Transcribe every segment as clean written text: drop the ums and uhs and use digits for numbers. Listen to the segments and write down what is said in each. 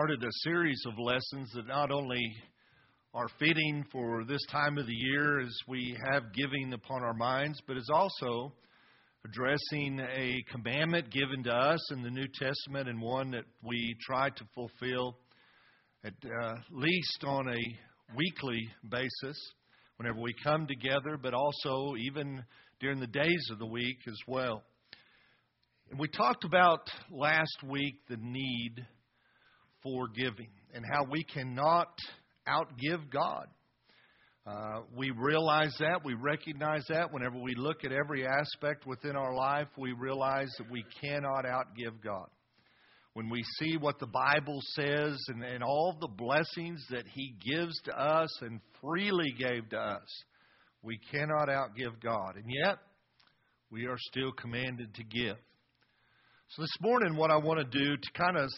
Started a series of lessons that not only are fitting for this time of the year as we have giving upon our minds, but is also addressing a commandment given to us in the New Testament and one that we try to fulfill at least on a weekly basis whenever we come together, but also even during the days of the week as well. And we talked about last week the need for giving and how we cannot outgive God. We realize that, we recognize that whenever we look at every aspect within our life, we realize that we cannot outgive God. When we see what the Bible says and all the blessings that He gives to us and freely gave to us, we cannot outgive God. And yet, we are still commanded to give. So this morning, what I want to do to kind of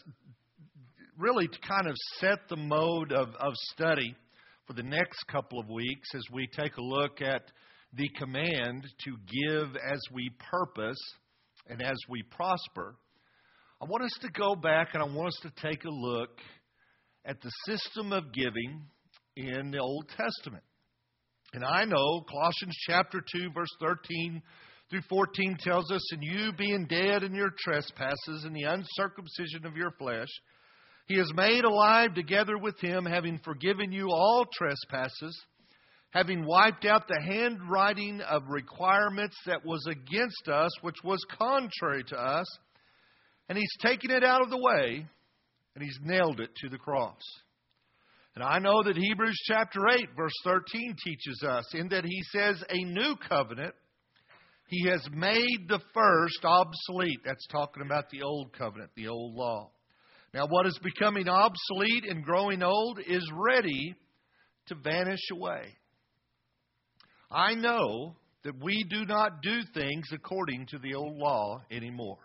set the mode of study for the next couple of weeks as we take a look at the command to give as we purpose and as we prosper. I want us to go back and I want us to take a look at the system of giving in the Old Testament. And I know Colossians chapter 2, verse 13 through 14 tells us, "And you being dead in your trespasses and the uncircumcision of your flesh, He has made alive together with Him, having forgiven you all trespasses, having wiped out the handwriting of requirements that was against us, which was contrary to us. And He's taken it out of the way, and He's nailed it to the cross." And I know that Hebrews chapter 8, verse 13 teaches us, in that He says, "A new covenant, He has made the first obsolete." That's talking about the old covenant, the old law. Now, what is becoming obsolete and growing old is ready to vanish away. I know that we do not do things according to the old law anymore.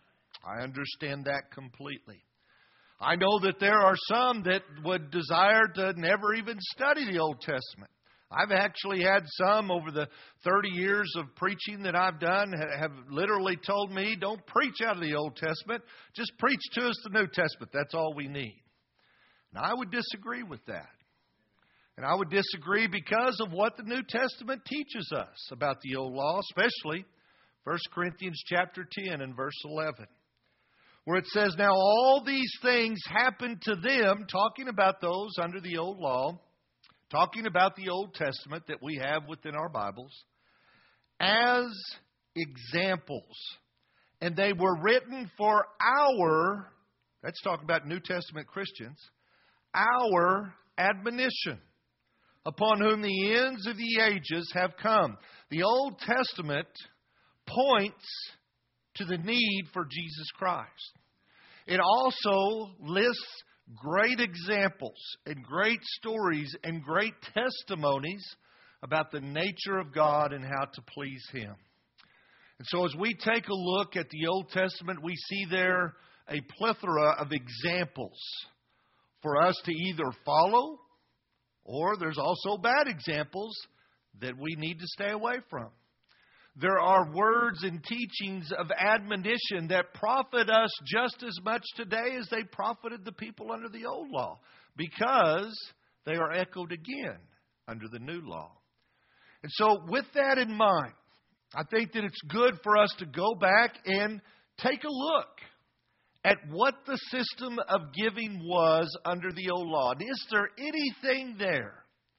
I understand that completely. I know that there are some that would desire to never even study the Old Testament. I've actually had some over the 30 years of preaching that I've done have literally told me, "Don't preach out of the Old Testament, just preach to us the New Testament. That's all we need." And I would disagree with that. And I would disagree because of what the New Testament teaches us about the old law, especially 1 Corinthians chapter 10 and verse 11, where it says, "Now all these things happened to them," talking about those under the old law, talking about the Old Testament that we have within our Bibles, "as examples. And they were written for our," that's talking about New Testament Christians, "our admonition, upon whom the ends of the ages have come." The Old Testament points to the need for Jesus Christ. It also lists great examples and great stories and great testimonies about the nature of God and how to please Him. And so as we take a look at the Old Testament, we see there a plethora of examples for us to either follow, or there's also bad examples that we need to stay away from. There are words and teachings of admonition that profit us just as much today as they profited the people under the old law, because they are echoed again under the new law. And so with that in mind, I think that it's good for us to go back and take a look at what the system of giving was under the old law. And is there anything there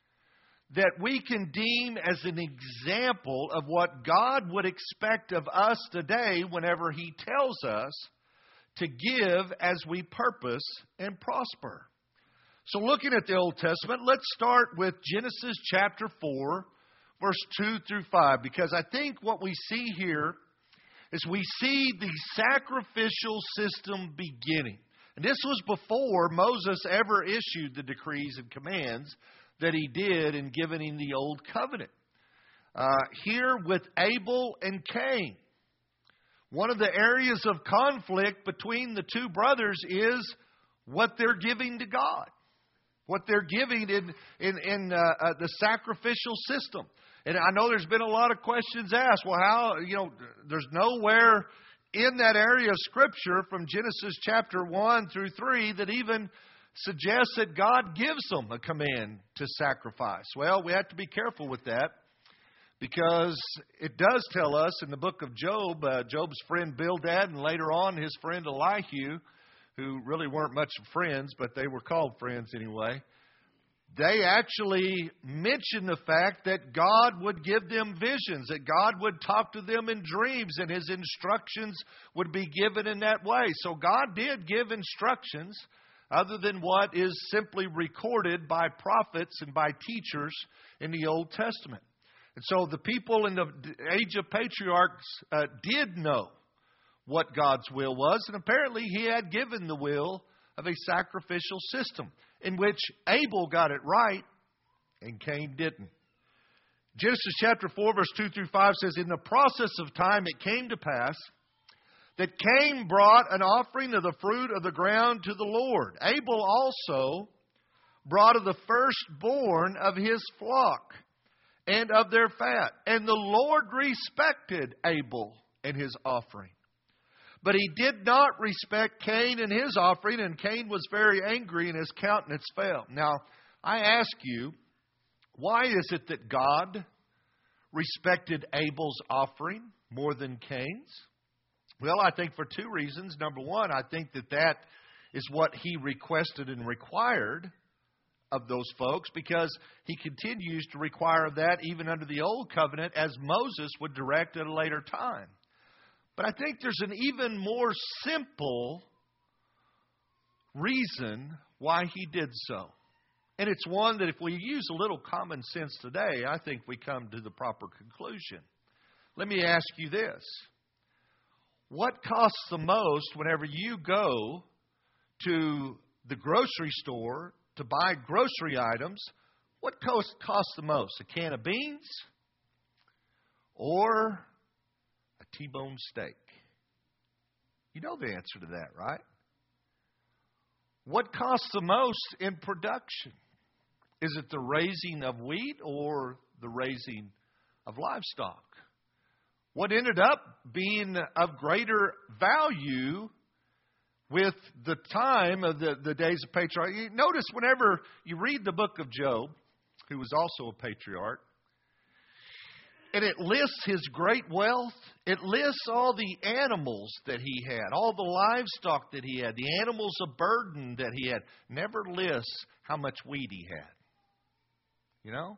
that we can deem as an example of what God would expect of us today whenever He tells us to give as we purpose and prosper? So looking at the Old Testament, let's start with Genesis chapter 4, verse 2 through 5, because I think what we see here is we see the sacrificial system beginning. And this was before Moses ever issued the decrees and commands that he did in giving the Old Covenant. Here with Abel and Cain, one of the areas of conflict between the two brothers is what they're giving to God, what they're giving in the sacrificial system. And I know there's been a lot of questions asked. Well, how, there's nowhere in that area of Scripture from Genesis chapter 1 through 3 that even suggests that God gives them a command to sacrifice. Well, we have to be careful with that, because it does tell us in the book of Job, Job's friend Bildad, and later on his friend Elihu, who really weren't much friends, but they were called friends anyway, they actually mention the fact that God would give them visions, that God would talk to them in dreams, and His instructions would be given in that way. So God did give instructions other than what is simply recorded by prophets and by teachers in the Old Testament. And so the people in the age of patriarchs did know what God's will was, and apparently He had given the will of a sacrificial system in which Abel got it right and Cain didn't. Genesis chapter 4, verse 2 through 5 says, "In the process of time it came to pass that Cain brought an offering of the fruit of the ground to the Lord. Abel also brought of the firstborn of his flock and of their fat. And the Lord respected Abel and his offering. But He did not respect Cain and his offering, and Cain was very angry, and his countenance fell." Now, I ask you, why is it that God respected Abel's offering more than Cain's? Well, I think for two reasons. Number one, I think that is what He requested and required of those folks, because He continues to require that even under the Old Covenant, as Moses would direct at a later time. But I think there's an even more simple reason why He did so. And it's one that if we use a little common sense today, I think we come to the proper conclusion. Let me ask you this. What costs the most whenever you go to the grocery store to buy grocery items? What costs the most? A can of beans or a T-bone steak? You know the answer to that, right? What costs the most in production? Is it the raising of wheat or the raising of livestock? What ended up being of greater value with the time of the days of patriarch? You notice whenever you read the book of Job, who was also a patriarch, and it lists his great wealth, it lists all the animals that he had, all the livestock that he had, the animals of burden that he had. Never lists how much wheat he had. You know?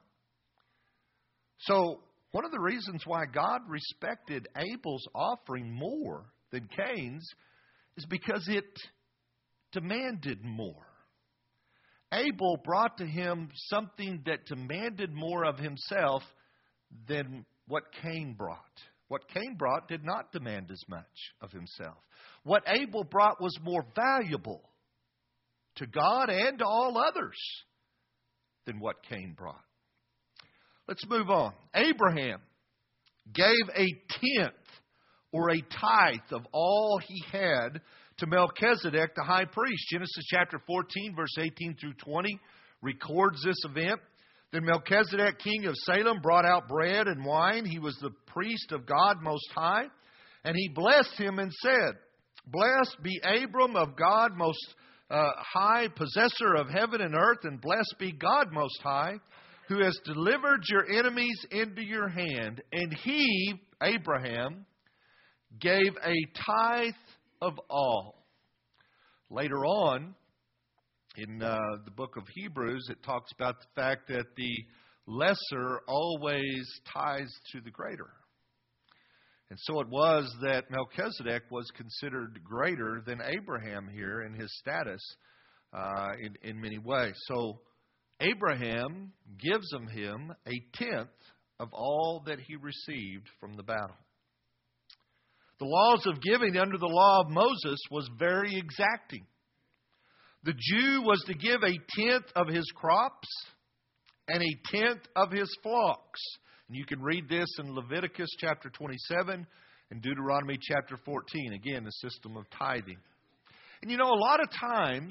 So, one of the reasons why God respected Abel's offering more than Cain's is because it demanded more. Abel brought to Him something that demanded more of himself than what Cain brought. What Cain brought did not demand as much of himself. What Abel brought was more valuable to God and to all others than what Cain brought. Let's move on. Abraham gave a tenth or a tithe of all he had to Melchizedek, the high priest. Genesis chapter 14, verse 18 through 20 records this event. Then Melchizedek, king of Salem, brought out bread and wine. He was the priest of God Most High. And he blessed him and said, "Blessed be Abram of God Most High, possessor of heaven and earth, and blessed be God Most High, who has delivered your enemies into your hand." And he, Abraham, gave a tithe of all. Later on, in the book of Hebrews, it talks about the fact that the lesser always tithes to the greater. And so it was that Melchizedek was considered greater than Abraham here in his status in many ways. So Abraham gives him a tenth of all that he received from the battle. The laws of giving under the law of Moses was very exacting. The Jew was to give a tenth of his crops and a tenth of his flocks. And you can read this in Leviticus chapter 27 and Deuteronomy chapter 14. Again, the system of tithing. And you know, a lot of times,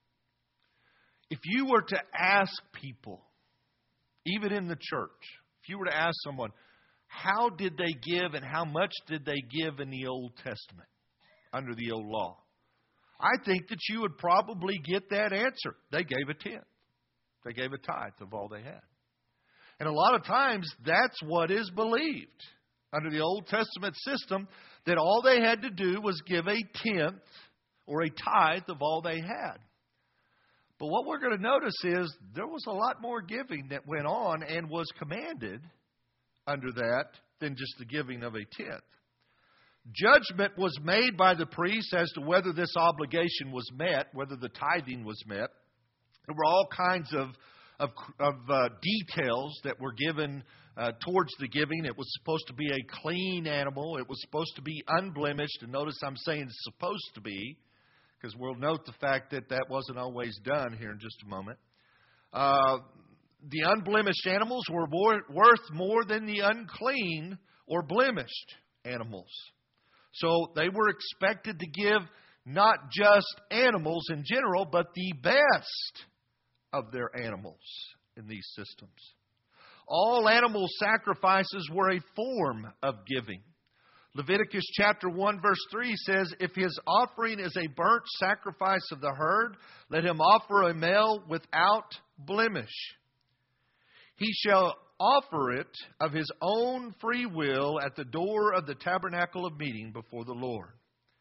if you were to ask people, even in the church, if you were to ask someone, how did they give and how much did they give in the Old Testament, under the old law? I think that you would probably get that answer. They gave a tenth. They gave a tithe of all they had. And a lot of times that's what is believed under the Old Testament system, that all they had to do was give a tenth or a tithe of all they had. But what we're going to notice is there was a lot more giving that went on and was commanded under that than just the giving of a tenth. Judgment was made by the priest as to whether this obligation was met, whether the tithing was met. There were all kinds of details that were given towards the giving. It was supposed to be a clean animal. It was supposed to be unblemished. And notice I'm saying supposed to be, because we'll note the fact that that wasn't always done here in just a moment. The unblemished animals were worth more than the unclean or blemished animals. So they were expected to give not just animals in general, but the best of their animals in these systems. All animal sacrifices were a form of giving. Leviticus chapter 1 verse 3 says, "If his offering is a burnt sacrifice of the herd, let him offer a male without blemish. He shall offer it of his own free will at the door of the tabernacle of meeting before the Lord."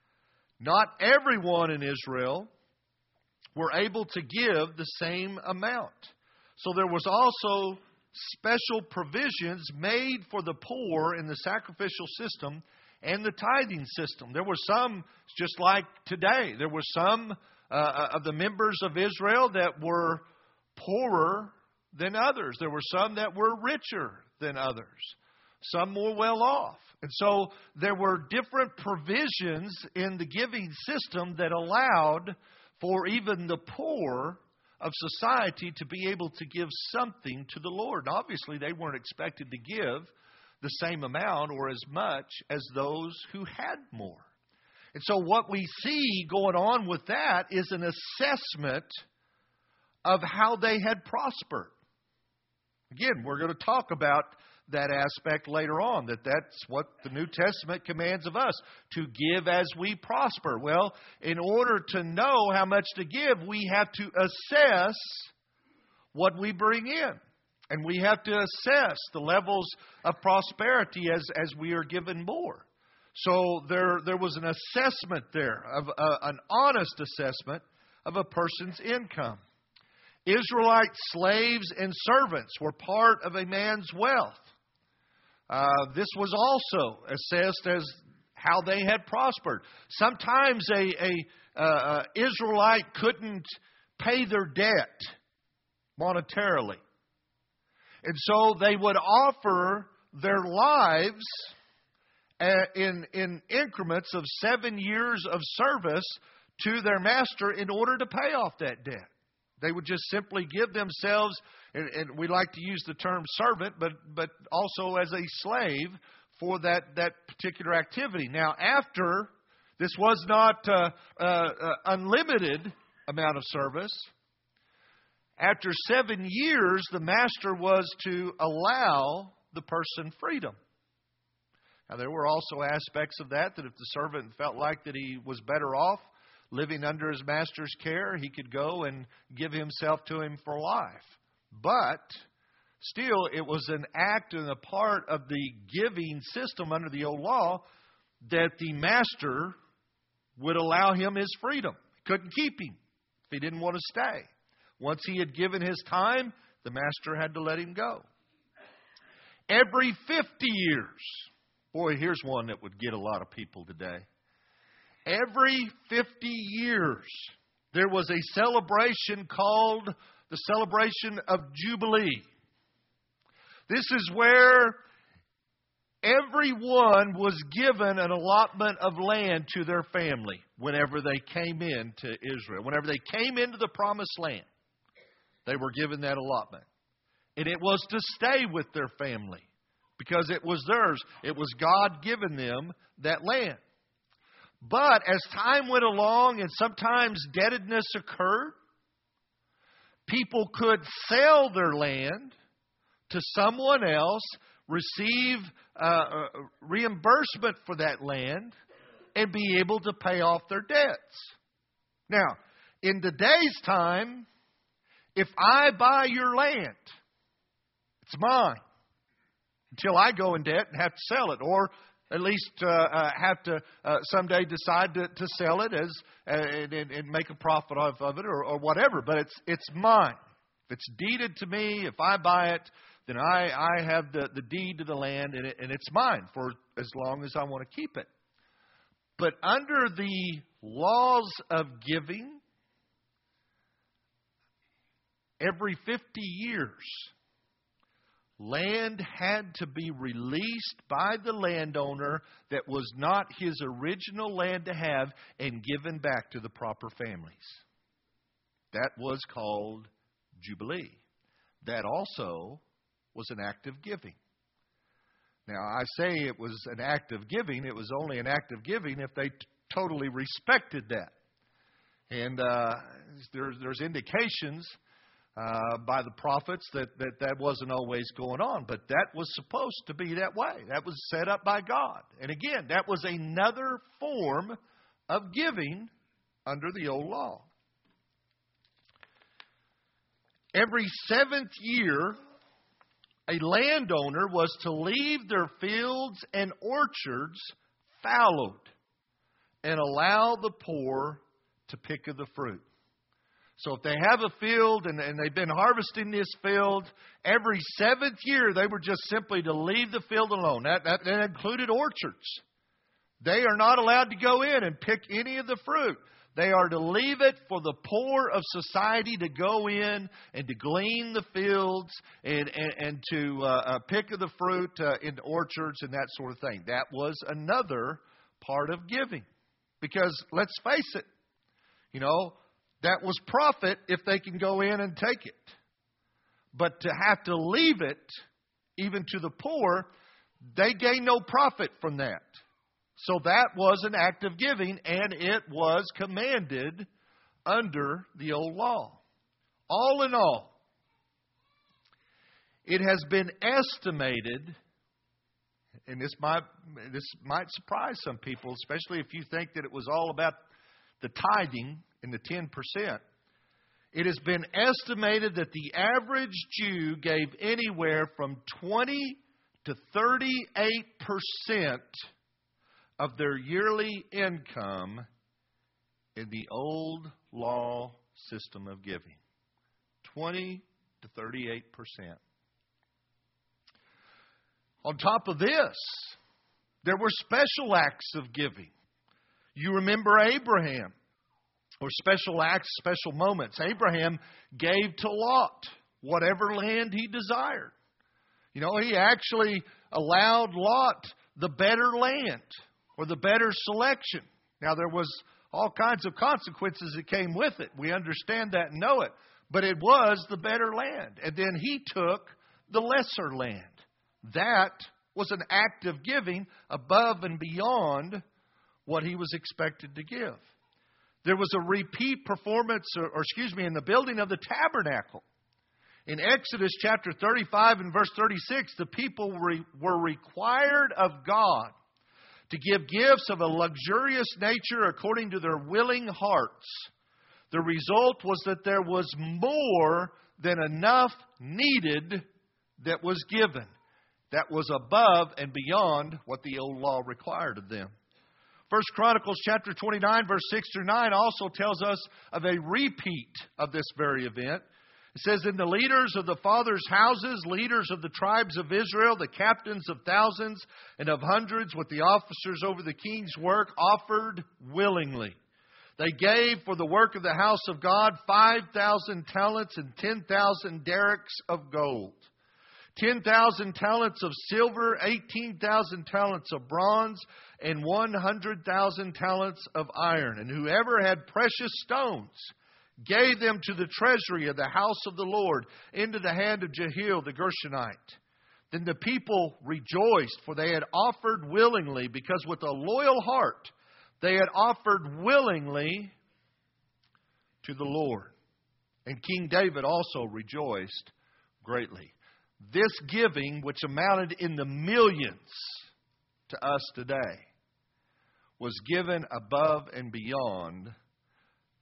Not everyone in Israel were able to give the same amount. So there was also special provisions made for the poor in the sacrificial system and the tithing system. There were some, just like today, there were some of the members of Israel that were poorer than others. There were some that were richer than others. Some more well off. And so there were different provisions in the giving system that allowed for even the poor of society to be able to give something to the Lord. And obviously, they weren't expected to give the same amount or as much as those who had more. And so what we see going on with that is an assessment of how they had prospered. Again, we're going to talk about that aspect later on, that's what the New Testament commands of us, to give as we prosper. Well, in order to know how much to give, we have to assess what we bring in. And we have to assess the levels of prosperity as we are given more. So there was an assessment there, of an honest assessment of a person's income. Israelite slaves and servants were part of a man's wealth. This was also assessed as how they had prospered. Sometimes a Israelite couldn't pay their debt monetarily. And so they would offer their lives in increments of 7 years of service to their master in order to pay off that debt. They would just simply give themselves, and we like to use the term servant, but also as a slave for that particular activity. Now, after, this was not unlimited amount of service. After 7 years, the master was to allow the person freedom. Now, there were also aspects of that if the servant felt like that he was better off living under his master's care, he could go and give himself to him for life. But still, it was an act and a part of the giving system under the old law that the master would allow him his freedom. He couldn't keep him if he didn't want to stay. Once he had given his time, the master had to let him go. Every 50 years, boy, here's one that would get a lot of people today. Every 50 years, there was a celebration called the Celebration of Jubilee. This is where everyone was given an allotment of land to their family whenever they came into Israel. Whenever they came into the Promised Land, they were given that allotment. And it was to stay with their family because it was theirs. It was God giving them that land. But as time went along and sometimes indebtedness occurred, people could sell their land to someone else, receive reimbursement for that land, and be able to pay off their debts. Now, in today's time, if I buy your land, it's mine until I go in debt and have to sell it, or at least have to someday decide to sell it and make a profit off of it, or whatever. But it's mine. If it's deeded to me, if I buy it, then I have the deed to the land, and it's mine for as long as I want to keep it. But under the laws of giving, every 50 years, land had to be released by the landowner that was not his original land to have and given back to the proper families. That was called Jubilee. That also was an act of giving. Now, I say it was an act of giving. It was only an act of giving if they totally respected that. And there's indications by the prophets that wasn't always going on. But that was supposed to be that way. That was set up by God. And again, that was another form of giving under the old law. Every 7th year, a landowner was to leave their fields and orchards fallowed and allow the poor to pick of the fruit. So if they have a field and they've been harvesting this field, every 7th year they were just simply to leave the field alone. That included orchards. They are not allowed to go in and pick any of the fruit. They are to leave it for the poor of society to go in and to glean the fields and to pick of the fruit in the orchards and that sort of thing. That was another part of giving. Because let's face it, that was profit if they can go in and take it. But to have to leave it, even to the poor, they gain no profit from that. So that was an act of giving, and it was commanded under the old law. All in all, it has been estimated, and this might surprise some people, especially if you think that it was all about the tithing and the 10%. It has been estimated that the average Jew gave anywhere from 20 to 38% of their yearly income in the old law system of giving. 20 to 38%. On top of this, there were special acts of giving. You remember Abraham, or special acts, special moments. Abraham gave to Lot whatever land he desired. He actually allowed Lot the better land, or the better selection. Now, there was all kinds of consequences that came with it. We understand that and know it. But it was the better land. And then he took the lesser land. That was an act of giving above and beyond what he was expected to give. There was a repeat performance, in the building of the tabernacle. In Exodus chapter 35 and verse 36, the people were required of God to give gifts of a luxurious nature according to their willing hearts. The result was that there was more than enough needed that was given. That was above and beyond what the old law required of them. 1 Chronicles chapter 29, verse 6 through 9 also tells us of a repeat of this very event. It says, "And the leaders of the fathers' houses, leaders of the tribes of Israel, the captains of thousands and of hundreds, with the officers over the king's work, offered willingly. They gave for the work of the house of God 5,000 talents and 10,000 derricks of gold, 10,000 talents of silver, 18,000 talents of bronze, and 100,000 talents of iron. And whoever had precious stones gave them to the treasury of the house of the Lord, into the hand of Jehiel the Gershonite. Then the people rejoiced, for they had offered willingly, because with a loyal heart they had offered willingly to the Lord. And King David also rejoiced greatly." This giving, which amounted in the millions to us today, was given above and beyond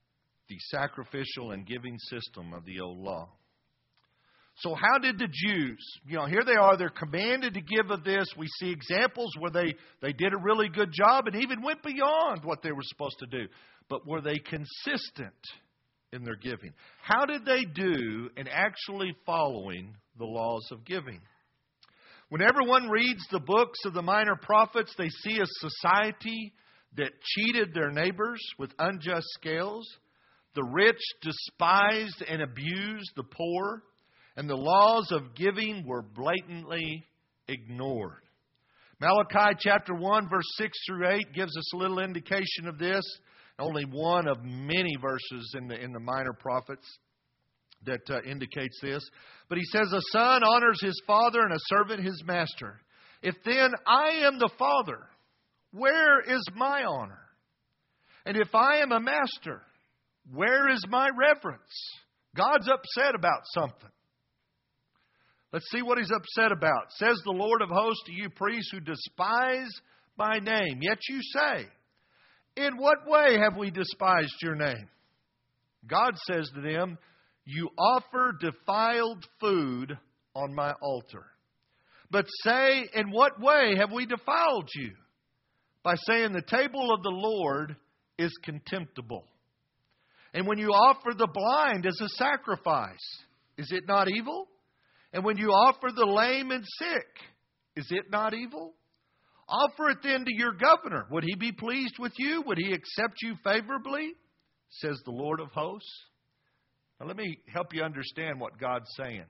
the sacrificial and giving system of the old law. So how did the Jews, here they are, they're commanded to give of this. We see examples where they did a really good job and even went beyond what they were supposed to do. But were they consistent in their giving? How did they do in actually following the laws of giving? When everyone reads the books of the minor prophets, they see a society that cheated their neighbors with unjust scales. The rich despised and abused the poor. And the laws of giving were blatantly ignored. Malachi chapter 1, verse 6 through 8 gives us a little indication of this. Only one of many verses in the minor prophets that indicates this. But he says, a son honors his father and a servant his master. If then I am the father, where is my honor? And if I am a master, where is my reverence? God's upset about something. Let's see what he's upset about. Says the Lord of hosts to you priests who despise my name. Yet you say, in what way have we despised your name? God says to them, you offer defiled food on my altar. But say, in what way have we defiled you? By saying the table of the Lord is contemptible. And when you offer the blind as a sacrifice, is it not evil? And when you offer the lame and sick, is it not evil? Offer it then to your governor. Would he be pleased with you? Would he accept you favorably? Says the Lord of hosts. Now let me help you understand what God's saying.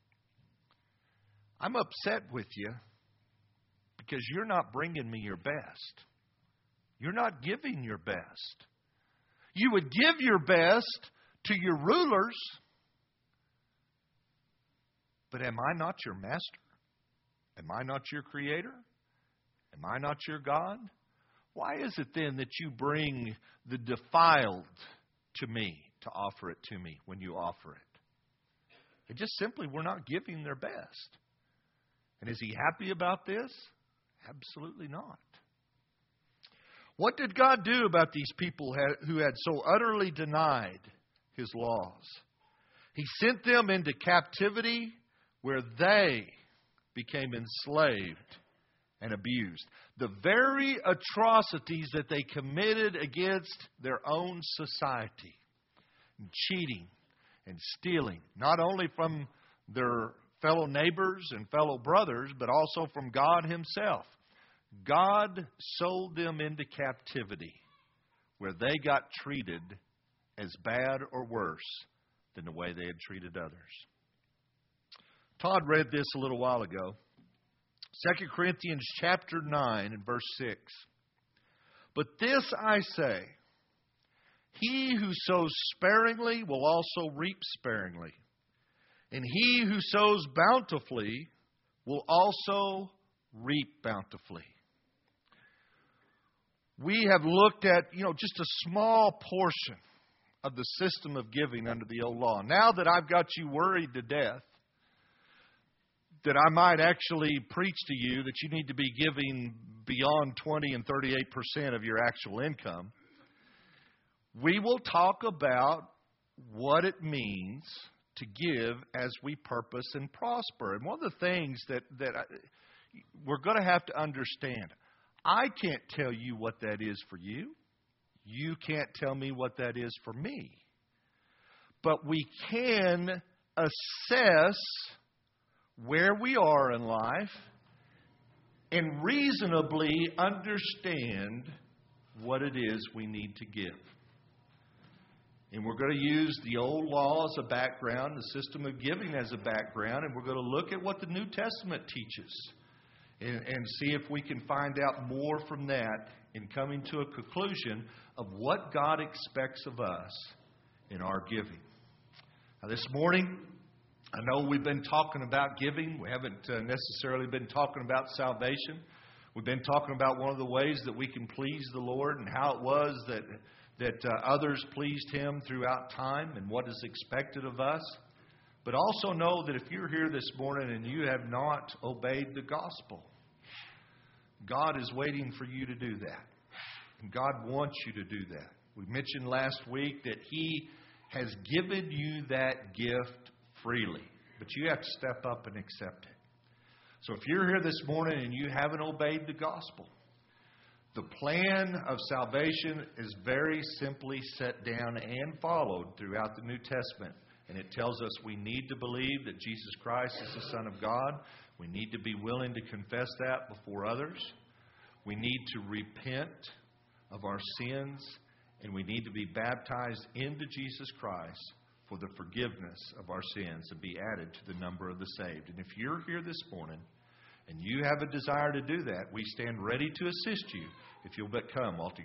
I'm upset with you because you're not bringing me your best. You're not giving your best. You would give your best to your rulers. But am I not your master? Am I not your creator? Am I not your God? Why is it then that you bring the defiled to me to offer it to me when you offer it? It just simply, we're not giving their best. And is he happy about this? Absolutely not. What did God do about these people who had so utterly denied his laws? He sent them into captivity where they became enslaved and abused. The very atrocities that they committed against their own society. Cheating and stealing, not only from their fellow neighbors and fellow brothers, but also from God himself. God sold them into captivity where they got treated as bad or worse than the way they had treated others. Todd read this a little while ago. 2 Corinthians chapter 9 and verse 6. But this I say, he who sows sparingly will also reap sparingly. And he who sows bountifully will also reap bountifully. We have looked at, just a small portion of the system of giving under the old law. Now that I've got you worried to death, that I might actually preach to you that you need to be giving beyond 20 and 38% of your actual income, we will talk about what it means to give as we purpose and prosper. And one of the things that we're going to have to understand, I can't tell you what that is for you. You can't tell me what that is for me. But we can assess where we are in life and reasonably understand what it is we need to give. And we're going to use the old law as a background, the system of giving as a background, and we're going to look at what the New Testament teaches and see if we can find out more from that in coming to a conclusion of what God expects of us in our giving. Now, this morning, I know we've been talking about giving. We haven't necessarily been talking about salvation. We've been talking about one of the ways that we can please the Lord and how it was that others pleased Him throughout time and what is expected of us. But also know that if you're here this morning and you have not obeyed the gospel, God is waiting for you to do that. And God wants you to do that. We mentioned last week that He has given you that gift freely, but you have to step up and accept it. So if you're here this morning and you haven't obeyed the gospel, the plan of salvation is very simply set down and followed throughout the New Testament. And it tells us we need to believe that Jesus Christ is the Son of God. We need to be willing to confess that before others. We need to repent of our sins, and we need to be baptized into Jesus Christ for the forgiveness of our sins and be added to the number of the saved. And if you're here this morning and you have a desire to do that, we stand ready to assist you if you'll but come altogether.